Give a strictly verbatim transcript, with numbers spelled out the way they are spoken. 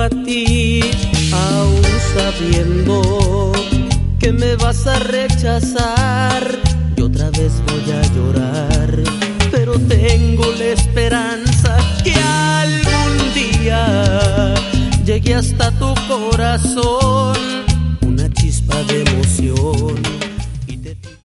a ti, aún sabiendo que me vas a rechazar. Y otra vez voy a llorar, pero tengo la esperanza que algún día llegue hasta tu corazón.